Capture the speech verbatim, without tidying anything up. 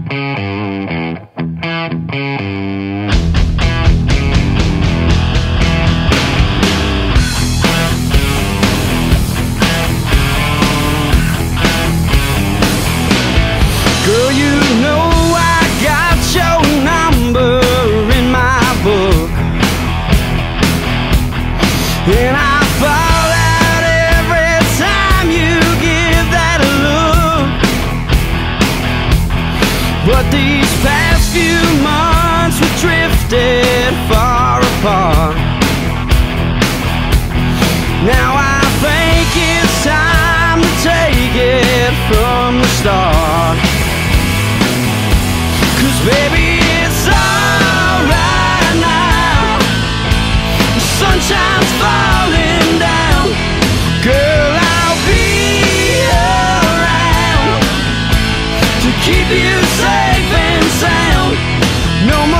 Girl, you know I got your number in my book, and I fall out every time you give that look. But these past few months we drifted far apart. Now I think it's time to take it from the start. 'Cause baby, it's alright now. The sunshine's falling down. Girl, I'll be around to keep you safe and sound. No more